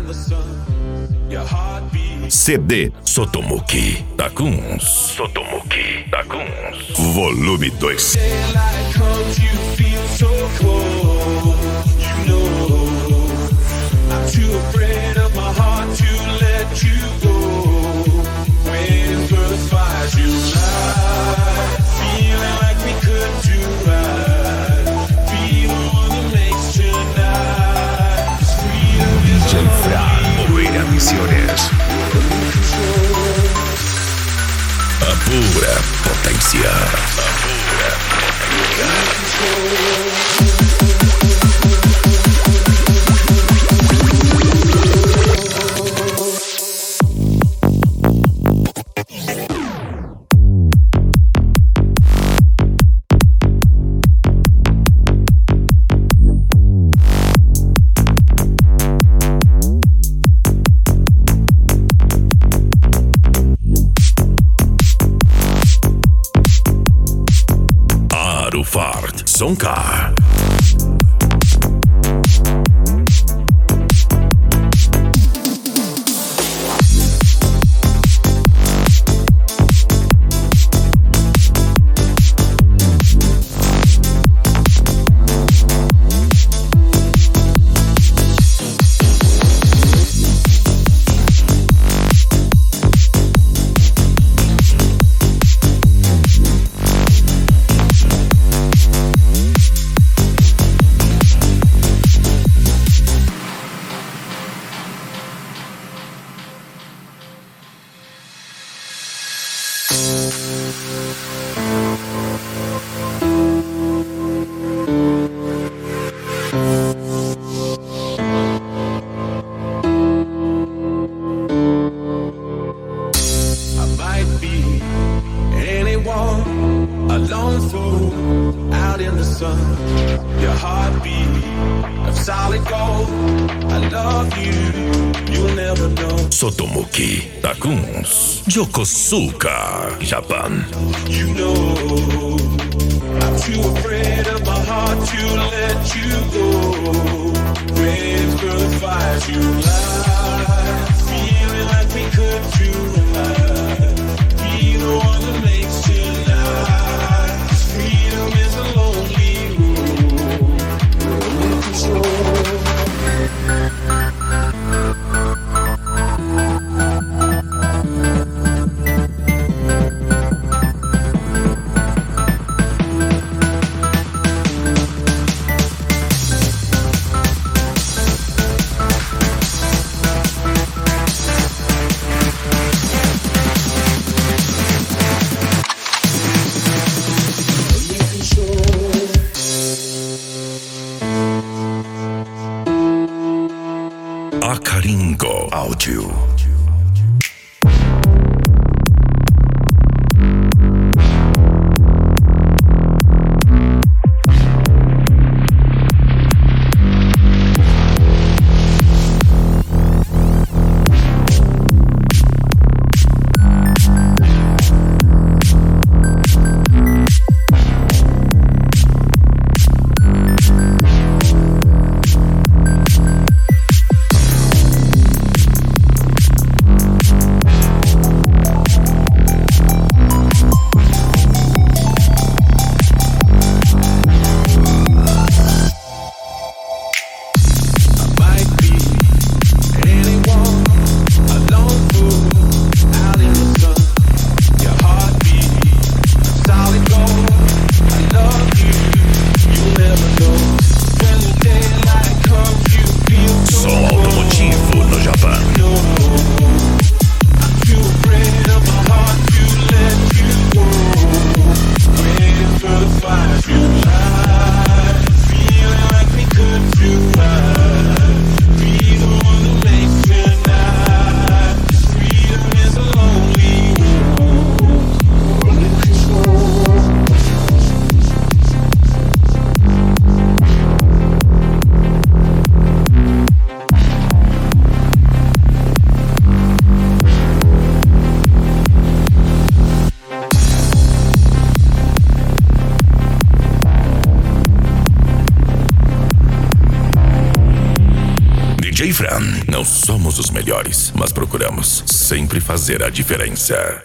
CD Sotomuki Takuns. Sotomuki Takuns. Volume 2. DJ Fran Moreira Misiones. A pura potência. A pura potência. Arufart Sonka. Sotomuki Takuns. Yokosuka, Japan. You know, I'm too afraid of my heart to let you go. Friends, girls, fight you lie. Feeling like we could do right. Be the one that makes tonight. Freedom is a lonely road. Control. Akaringo Audio. DJ Fran. Não somos os melhores, mas procuramos sempre fazer a diferença.